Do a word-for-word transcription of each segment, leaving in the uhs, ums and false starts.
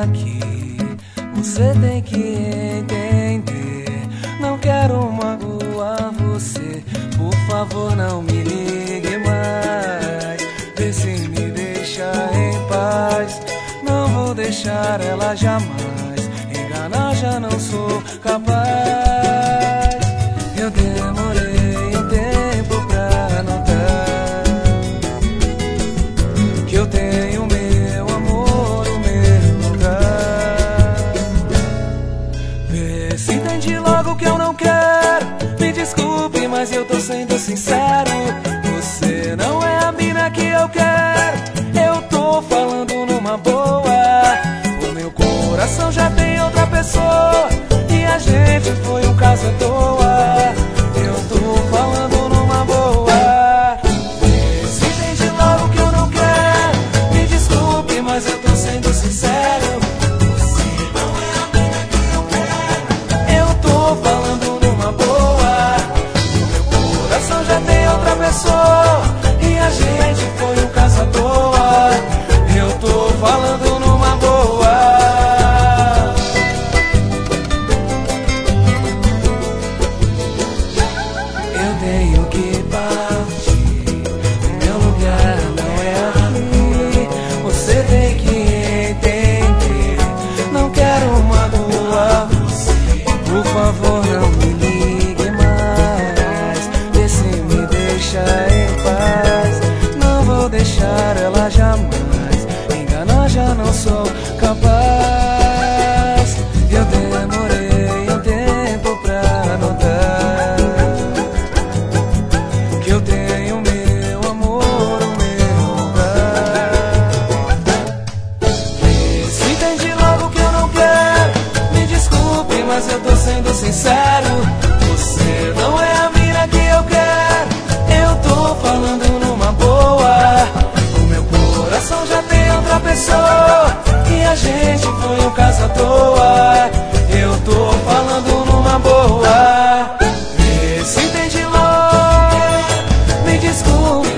aqui. Você tem que entender. Não quero magoar você. Por favor, não me ligue mais. Vê se me deixa em paz. Não vou deixar ela jamais. Enganar já não sou capaz. Eu demorei um tempo pra notar que eu tenho meu amor, o meu lugar. Vê se entende logo que eu não quero. Me desculpe, mas eu tô sendo sincero. Você não é a mina que eu quero. Eu tô falando numa boa. O meu coração já tem outra pessoa e a gente foi um caso à toa. Eu tô falando numa boa. Vê se entende logo que eu não quero. Me desculpe, mas eu tô sendo sincero. Você não é a mina que eu quero. Eu tô falando numa boa. O meu coração já tem outra pessoa e a gente foi um caso à toa. Eu tô falando numa boa. Eu tenho que partir. O meu lugar não é aqui. Você tem que entender. Não quero magoar você. Por favor, não me ligue mais. Vê se me deixa em paz. Não vou deixar ela jamais. Enganar já não sou capaz. Eu demorei um tempo pra notar que eu tenho meu amor, o meu lugar. Vê se entende logo que eu não quero. Me desculpe, mas eu tô sendo sincero. Você não é a mina que eu quero. Eu tô falando numa boa. O meu coração já tem outra pessoa e a gente foi um caso à toa. Eu tô falando numa boa. Vê se entende logo. Me desculpe.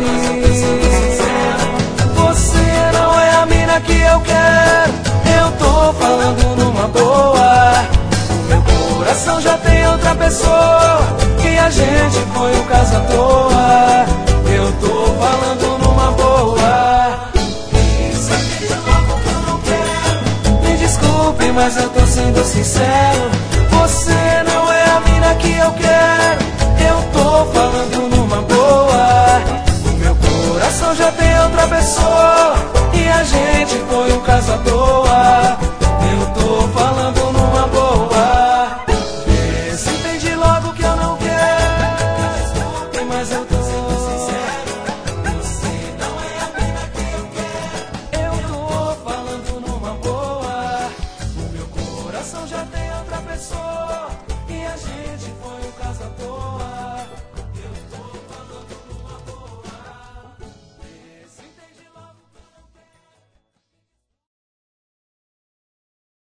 Você não é a mina que eu quero. Eu tô falando numa boa. O meu coração já tem outra pessoa e a gente foi um caso à toa. Eu tô falando numa boa. Vê se entende logo que eu não quero. Me desculpe, mas eu tô sendo sincero. Você não é a mina que eu quero. Eu tô falando numa boa. O meu coração já tem outra pessoa e a gente foi um caso à toa. Eu tô falando numa boa. Vê se entende logo que eu não quero. Me desculpe, mas eu tô